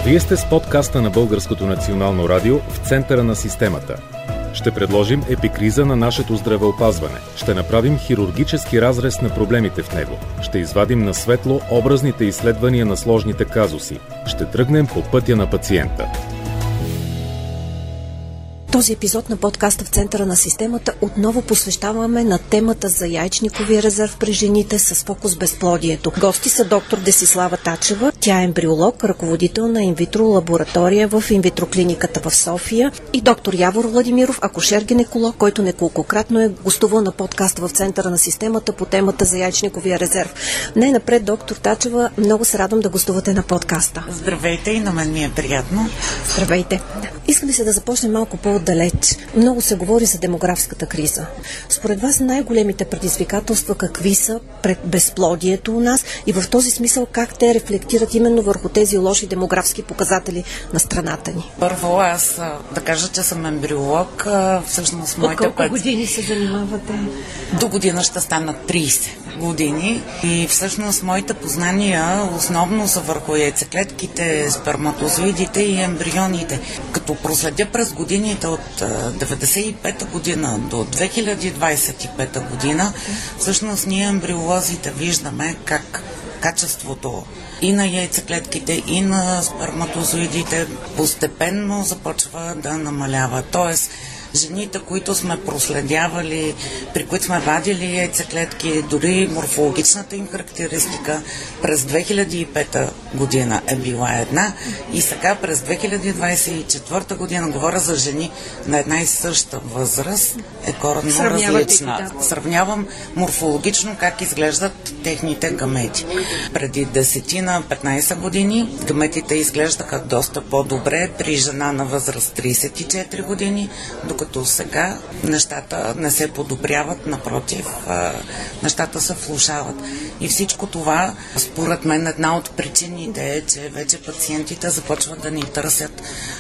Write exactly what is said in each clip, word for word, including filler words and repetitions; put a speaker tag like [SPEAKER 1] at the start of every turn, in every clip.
[SPEAKER 1] Вие сте с подкаста на Българското национално радио в центъра на системата. Ще предложим епикриза на нашето здравеопазване. Ще направим хирургически разрез на проблемите в него. Ще извадим на светло образните изследвания на сложните казуси. Ще тръгнем по пътя на пациента.
[SPEAKER 2] Този епизод на подкаста в центъра на системата отново посвещаваме на темата за яйчниковия резерв при жените с фокус безплодието. Гости са доктор Десислава Тачева, тя е ембриолог, ръководител на инвитро лаборатория в инвитро клиниката в София, и доктор Явор Владимиров, акушер-гинеколог, който неколкократно е гостувал на подкаста в центъра на системата по темата за яйчниковия резерв. Най-напред, доктор Тачева, много се радвам да гостувате на подкаста.
[SPEAKER 3] Здравейте, и на мен ми е приятно.
[SPEAKER 2] Здравейте. Искам ли се да започнем малко по-отдалеч? Много се говори за демографската криза. Според вас най-големите предизвикателства какви са пред безплодието у нас и в този смисъл как те рефлектират именно върху тези лоши демографски показатели на страната ни?
[SPEAKER 3] Първо, аз да кажа, че съм ембриолог. Всъщност, моите
[SPEAKER 2] колко път... години се занимавате?
[SPEAKER 3] До година ще станат трийсет години и всъщност моите познания основно са върху яйцеклетките, сперматозоидите и ембрионите. Като проследя през годините от деветдесет и пета година до две хиляди двадесет и пета година, всъщност ние ембриолозите виждаме как качеството и на яйцеклетките, и на сперматозоидите постепенно започва да намалява. Тоест, жените, които сме проследявали, при които сме вадили яйцеклетки, дори морфологичната им характеристика през две хиляди и пета година е била една и сега през две хиляди двадесет и четвърта година, говоря за жени на една и съща възраст, е коренно различна. Да. Сравнявам морфологично как изглеждат техните гамети. Преди десет-петнадесет години гаметите изглеждаха доста по-добре при жена на възраст тридесет и четири години, докато като сега нещата не се подобряват, напротив, нещата се влошават. И всичко това, според мен, една от причините е, че вече пациентите започват да ни търсят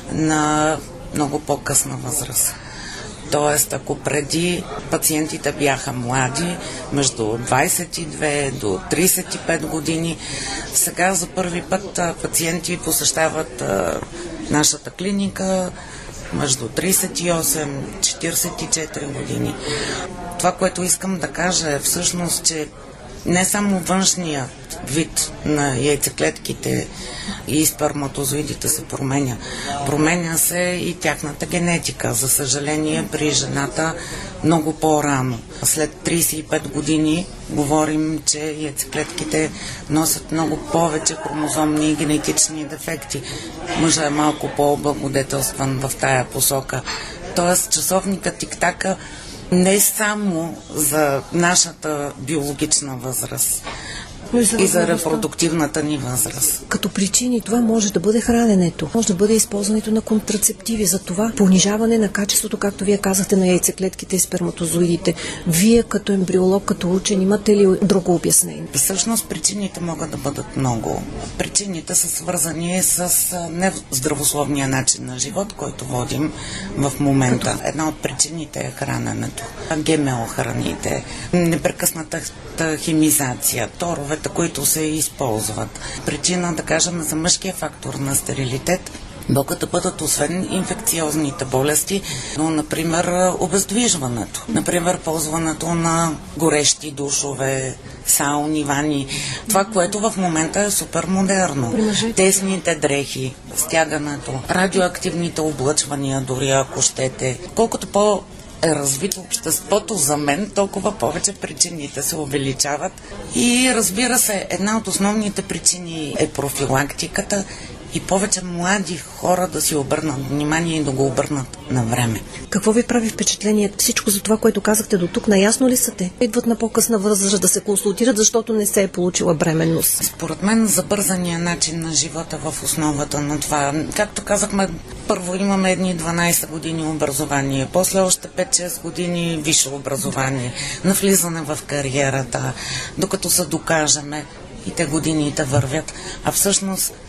[SPEAKER 3] на много по-късна възраст. Тоест, ако преди пациентите бяха млади, между двадесет и две до тридесет и пет години, сега за първи път пациенти посещават нашата клиника между тридесет и осем и четиридесет и четири години. Това, което искам да кажа е всъщност, че не само външният вид на яйцеклетките и сперматозоидите се променя. Променя се и тяхната генетика. За съжаление, при жената много по-рано. След тридесет и пет години говорим, че яйцеклетките носят много повече хромозомни и генетични дефекти. Мъжът е малко по-облагодетелстван в тая посока. Тоест, часовникът тик-така не само за нашата биологична възраст, и за, и за репродуктивната ни възраст.
[SPEAKER 2] Като причини това може да бъде храненето, може да бъде използването на контрацептиви, за това понижаване на качеството, както вие казахте, на яйцеклетките и сперматозоидите. Вие като ембриолог, като учен, имате ли друго обяснение?
[SPEAKER 3] Всъщност причините могат да бъдат много. Причините са свързани с нездравословния начин на живот, който водим в момента. Като... Една от причините е храненето. ГМО храните, непрекъснатата химизация, торовете, които се използват. Причина, да кажем, за мъжкия фактор на стерилитет могат да бъдат освен инфекциозните болести, но, например, обездвижването. Например, ползването на горещи душове, сауни, вани. Това, което в момента е супер модерно. Тесните дрехи, стягането, радиоактивните облъчвания, дори ако щете. Колкото по е развито обществото за мен, толкова повече причините се увеличават. И разбира се, една от основните причини е профилактиката и повече млади хора да си обърнат внимание и да го обърнат на време.
[SPEAKER 2] Какво ви прави впечатление? Всичко за това, което казахте до тук, наясно ли са те? Идват на по-късна възраст да се консултират, защото не се е получила бременност.
[SPEAKER 3] Според мен забързания начин на живота в основата на това. Както казахме, първо имаме едни дванадесет години образование, после още пет-шест години висше образование, навлизане в кариерата, докато се докажеме и те годините вървят. А всъщност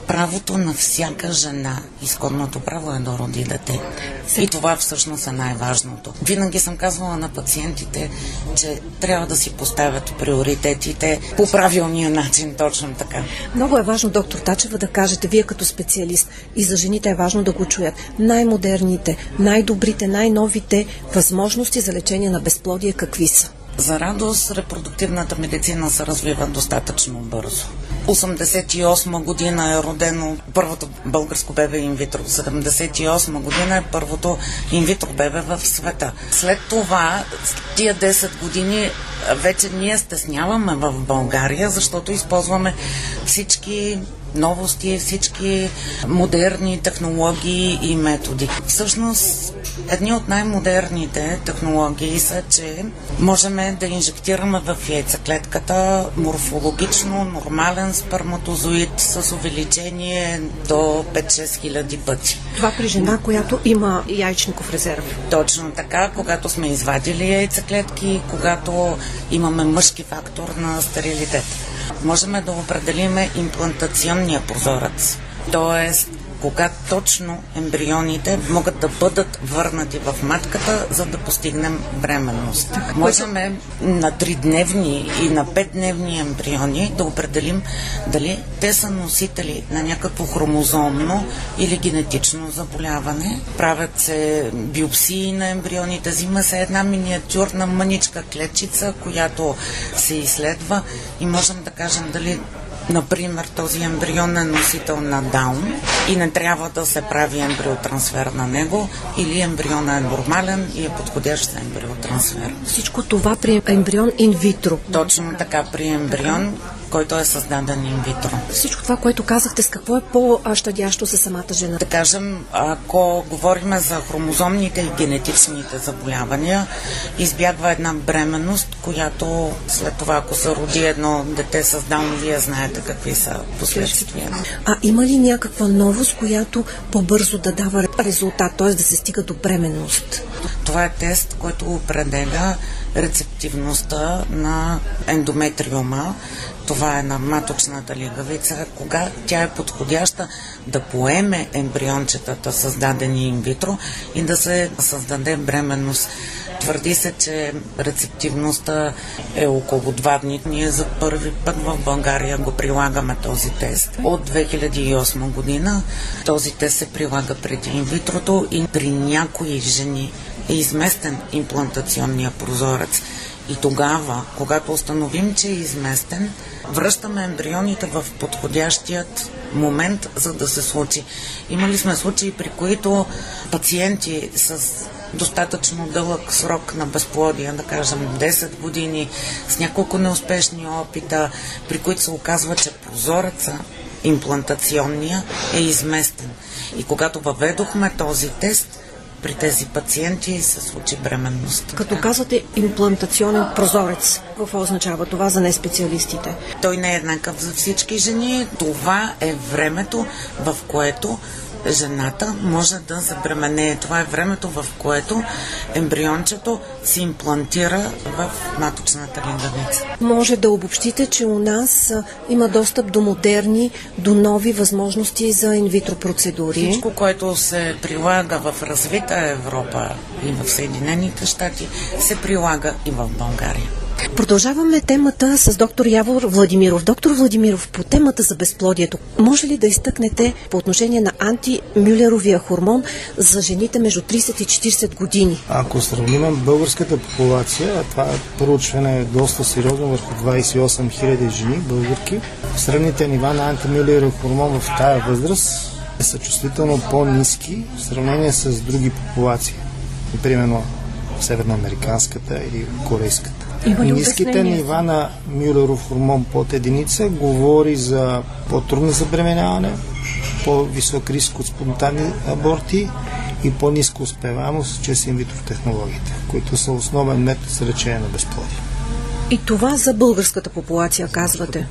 [SPEAKER 3] правото на всяка жена. Изконното право е да роди дете. И това всъщност е най-важното. Винаги съм казвала на пациентите, че трябва да си поставят приоритетите по правилния начин, точно така.
[SPEAKER 2] Много е важно, доктор Тачева, да кажете, вие като специалист, и за жените е важно да го чуят, най-модерните, най-добрите, най-новите възможности за лечение на безплодие какви са?
[SPEAKER 3] За радост, репродуктивната медицина се развива достатъчно бързо. осемдесет и осма година е родено първото българско бебе инвитро. седемдесет и осма година е първото инвитро бебе в света. След това, тия десет години, вече ние стесняваме в България, защото използваме всички новости, всички модерни технологии и методи. Всъщност, едни от най-модерните технологии са, че можем да инжектираме в яйцеклетката морфологично нормален сперматозоид с увеличение до пет-шест хиляди пъти.
[SPEAKER 2] Това при жена, която има яйчников резерв.
[SPEAKER 3] Точно така, когато сме извадили яйцеклетки, когато имаме мъжки фактор на стерилитет. Можем да определим имплантационния прозорец, т.е. кога точно ембрионите могат да бъдат върнати в матката, за да постигнем бременност. Так, можем на тридневни и на петдневни ембриони да определим дали те са носители на някакво хромозомно или генетично заболяване. Правят се биопсии на ембрионите, взима се една миниатюрна мъничка клетчица, която се изследва и можем да кажем дали например, този ембрион е носител на Даун и не трябва да се прави ембриотрансфер на него, или ембриона е нормален и е подходящ за ембриотрансфер.
[SPEAKER 2] Всичко това при ембрион инвитро.
[SPEAKER 3] Точно така, при ембрион, който е създаден инвитро.
[SPEAKER 2] Всичко това, което казахте, с какво е по-щадящо за самата жена?
[SPEAKER 3] Да кажем, ако говорим за хромозомните и генетичните заболявания, избягва една бременност, която след това, ако се роди едно дете с Даун, вие знаете какви са последствия.
[SPEAKER 2] А има ли някаква новост, която по-бързо да дава резултат, т.е. да се стига до бременност?
[SPEAKER 3] Това е тест, който определя рецептивността на ендометриума. Това е на маточната лигавица, кога тя е подходяща да поеме ембриончетата, създадени инвитро, и да се създаде бременност. Твърди се, че рецептивността е около два дни. Ние за първи път в България го прилагаме този тест. От две хиляди и осма година този тест се прилага преди инвитрото и при някои жени е изместен имплантационния прозорец. И тогава, когато установим, че е изместен, връщаме ембрионите в подходящият момент, за да се случи. Имали сме случаи, при които пациенти с достатъчно дълъг срок на безплодие, да кажем десет години, с няколко неуспешни опита, при които се оказва, че прозореца имплантационния е изместен. И когато въведохме този тест, при тези пациенти се случи бременност.
[SPEAKER 2] Като казвате имплантационен прозорец, какво означава това за неспециалистите?
[SPEAKER 3] Той не е еднакъв за всички жени. Това е времето, в което жената може да забременее. Това е времето, в което ембриончето се имплантира в маточната лигавица.
[SPEAKER 2] Може да обобщите, че у нас а, има достъп до модерни, до нови възможности за инвитро процедури.
[SPEAKER 3] Всичко, което се прилага в развита Европа и в Съединените щати, се прилага и в България.
[SPEAKER 2] Продължаваме темата с доктор Явор Владимиров. Доктор Владимиров, по темата за безплодието, може ли да изтъкнете по отношение на антимюлеровия хормон за жените между трийсет и четирийсет години?
[SPEAKER 4] Ако сравним българската популация, това проучване е доста сериозно върху двайсет и осем хиляди жени, българки, средните нива на антимюлеров хормон в тая възраст са чувствително по-ниски в сравнение с други популации, примерно северноамериканската или корейската. Ниските нива на мюлеров хормон под единица говори за по-трудно забременяване, по-висок риск от спонтанни аборти и по-ниска успеваемост чрез инвитро технологиите, които са основен метод за лечение на безплодие.
[SPEAKER 2] И това за българската популация, казвате.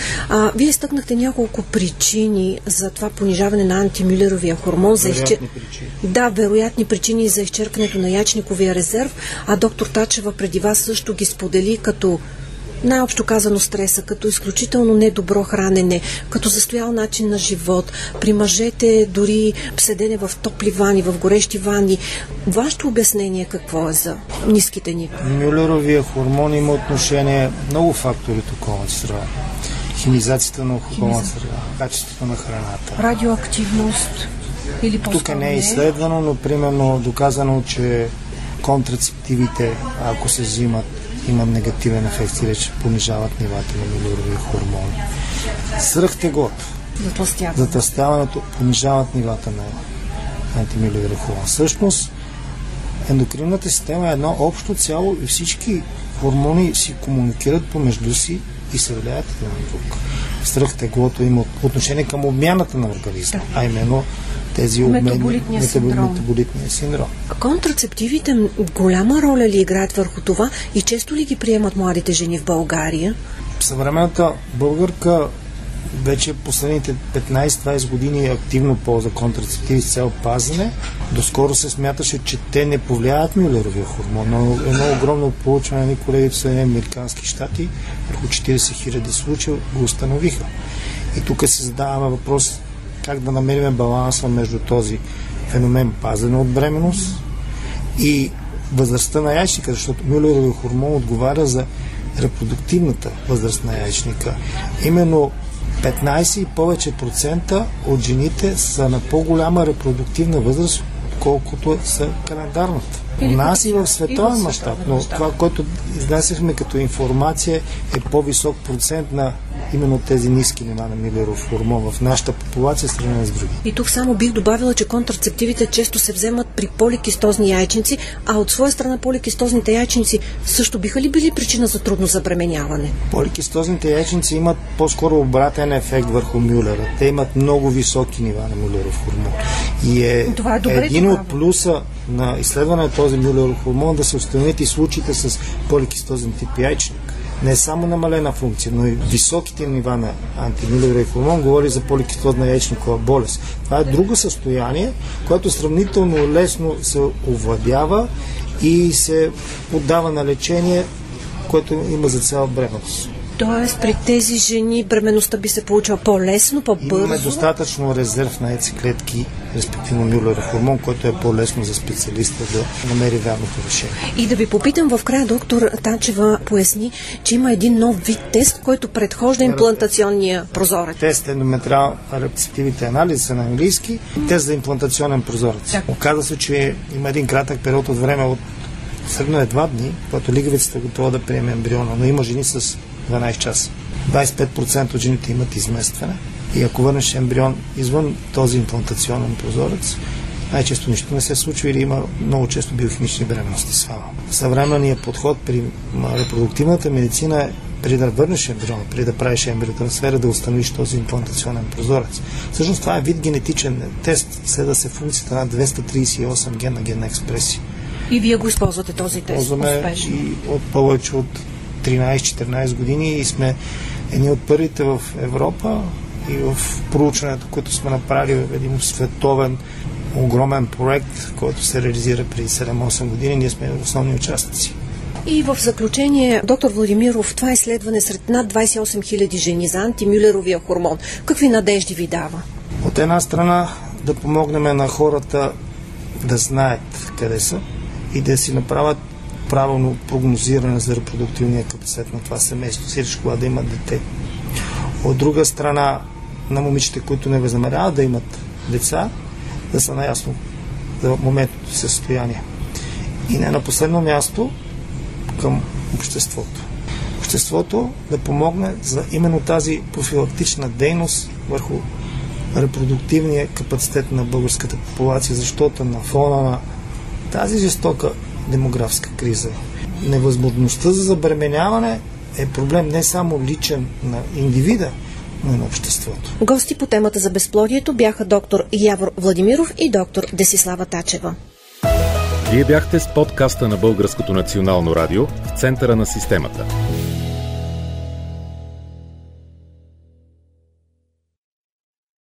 [SPEAKER 2] А, вие изтъкнахте няколко причини за това понижаване на антимюлеровия хормон. За изчер... Да, вероятни причини за изчерпването на яйчниковия резерв, а доктор Тачева преди вас също ги сподели като най-общо казано стреса, като изключително недобро хранене, като застоял начин на живот, при мъжете дори седене в топли вани, в горещи вани. Вашето обяснение какво е за ниските нива?
[SPEAKER 4] Мюлеровия хормон има отношение много фактори от околната среда. Химизацията на околната среда, качеството на храната.
[SPEAKER 2] Радиоактивност или по-скоро
[SPEAKER 4] Тук не е изследвано, но примерно доказано, че контрацептивите, ако се взимат, имат негативен ефект или че понижават нивата на мюлеровия хормон. Свръхтеглото, затлъстяването понижават нивата на антимюлеровия хормон. Всъщност, ендокринната система е едно общо цяло и всички хормони си комуникират помежду си и се влияят един на друг. Свръхтеглото има отношение към обмяната на организма, а именно тези обмени,
[SPEAKER 2] метаболитния синдром.
[SPEAKER 4] метаболитния синдром.
[SPEAKER 2] Контрацептивите голяма роля ли играят върху това и често ли ги приемат младите жени в България?
[SPEAKER 4] Съвременната българка вече последните петнайсет-двайсет години активно ползва контрацептиви с цел пазене. Доскоро се смяташе, че те не повлияят мюлеровия хормон, но едно огромно проучване на колегите в Съединените американски щати върху четирийсет хиляди случаи го установиха. И тук се задаваме въпрос как да намерим баланса между този феномен пазене от бременност и възрастта на яйчника, защото мюлеровия хормон отговаря за репродуктивната възраст на яйчника. Именно петнайсет и повече процента от жените са на по-голяма репродуктивна възраст, колкото са календарната. У нас и в световен мащаб, но това, което изнасяхме като информация, е по-висок процент на именно тези ниски нива на мюлеров хормон в нашата популация, сравнена с други.
[SPEAKER 2] И тук само бих добавила, че контрацептивите често се вземат при поликистозни яйчници, а от своя страна поликистозните яйчници също биха ли били причина за трудно забременяване?
[SPEAKER 4] Поликистозните яйчници имат по-скоро обратен ефект върху мюлера. Те имат много високи нива на мюлеров хормон. И е,
[SPEAKER 2] това е добре,
[SPEAKER 4] един от плюса на изследване на този мюлеров хормон да се установят и случаите с поликистозен тип яйчник. Не само намалена функция, но и високите нива на антимюлеровия хормон говори за поликистозна яйчникова болест. Това е друго състояние, което сравнително лесно се овладява и се поддава на лечение, което има за цел бременност.
[SPEAKER 2] Тоест при тези жени бременността би се получила по-лесно, по-бързо?
[SPEAKER 4] Имаме достатъчно резерв на яйцеклетки, респективно мюлеров хормон, който е по-лесно за специалиста да намери вярното решение.
[SPEAKER 2] И да ви попитам в края, доктор Тачева поясни, че има един нов вид тест, който предхожда имплантационния прозорец.
[SPEAKER 4] Тест ендометриал рецептивите анализи са на английски, тест за имплантационен прозорец. Да. Оказва се, че има един кратък период от време от средно е два дни, когато лигавицата е готова да приеме ембриона, но има жени с дванайсет часа. двайсет и пет процента от жените имат изместване и ако върнеш ембрион извън този имплантационен прозорец, най-често нищо не се случва или има много често биохимични бременности. Само. Съвременният подход при репродуктивната медицина е преди да върнеш ембриона, преди да правиш ембриотрансфера, да установиш този имплантационен прозорец. Всъщност това е вид генетичен тест, следва се функцията на двеста трийсет и осем гена генна експресия.
[SPEAKER 2] И вие го използвате този тест
[SPEAKER 4] успешно? И от повече от тринайсет-четиринайсет години и сме едни от първите в Европа и в проучването, което сме направили в един световен огромен проект, който се реализира преди седем-осем години. Ние сме основни участници.
[SPEAKER 2] И в заключение, доктор Владимиров, това изследване сред над двайсет и осем хиляди жени за антимюлеровия хормон. Какви надежди ви дава?
[SPEAKER 4] От една страна да помогнем на хората да знаят къде са и да си направят правилно прогнозиране за репродуктивния капацитет на това семейство, сириш кога да имат дете. От друга страна, на момичета, които не възнамеряват да имат деца, да са наясно за моментното състояние. И не на последно място към обществото. Обществото да помогне за именно тази профилактична дейност върху репродуктивния капацитет на българската популация, защото на фона на тази жестока демографска криза, невъзможността за забременяване е проблем не само личен на индивида, но и на обществото.
[SPEAKER 2] Гости по темата за безплодието бяха доктор Явор Владимиров и доктор Десислава Тачева.
[SPEAKER 1] Вие бяхте с подкаста на Българското национално радио в центъра на системата.